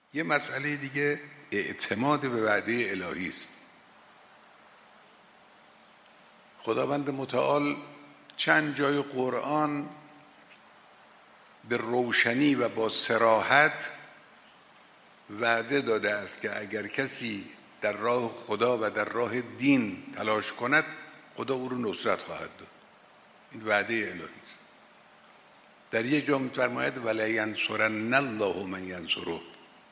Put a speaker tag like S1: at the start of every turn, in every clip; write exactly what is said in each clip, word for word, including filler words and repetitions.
S1: یه مسئله دیگه اعتماد به وعده الهی است. خداوند متعال چند جای قرآن به روشنی و با صراحت وعده داده است که اگر کسی در راه خدا و در راه دین تلاش کند، خدا او رو نصرت خواهد داد. این وعده الهی است. در یک جا می‌فرماید ولینصرن الله من ینصره.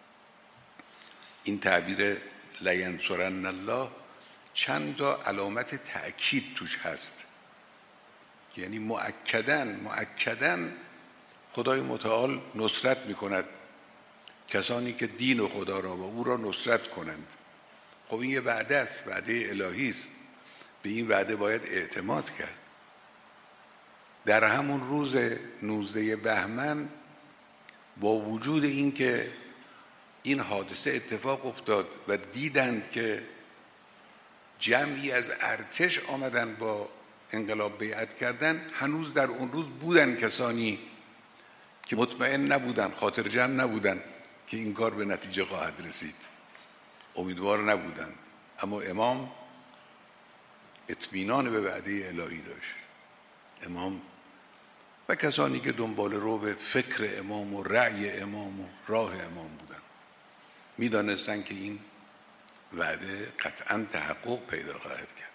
S1: این تعبیر لینصرن الله چند تا علامت تأکید توش هست، یعنی مؤکداً مؤکداً خدای متعال نصرت میکند کسانی که دین و خدا را و او را نصرت کنند. خب این یه وعده است، وعده الهی است. به این وعده باید اعتماد کرد. در همون روز نوزده بهمن با وجود این که این حادثه اتفاق افتاد و دیدند که جمعی از ارتش آمدن با انقلاب بیعت کردن، هنوز در اون روز بودن کسانی که مطمئن نبودن، خاطر جمع نبودن که این کار به نتیجه خواهد رسید، امیدوار نبودن. اما امام اطمینان به وعده الهی داشت. امام و کسانی که دنبال رو به فکر امام و رأی امام و راه امام بودن میدانستن که این وعده قطعاً تحقق پیدا خواهد کرد.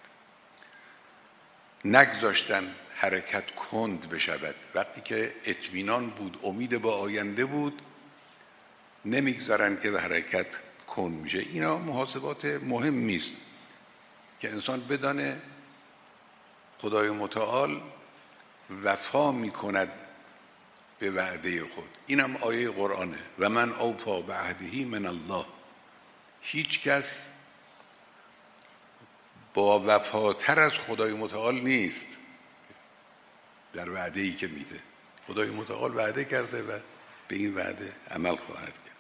S1: نگذاشتن حرکت کند بشود. وقتی که اطمینان بود، امید با آینده بود، نمیگذارن که حرکت کند میشه. اینا محاسبات مهمی است که انسان بدانه خدای متعال وفا میکند به وعده خود. اینم آیه قرآنه و من اوفی بعهده من الله. هیچ کس با وفاتر از خدای متعال نیست در وعده‌ای که میده. خدای متعال وعده کرده و به این وعده عمل خواهد کرد.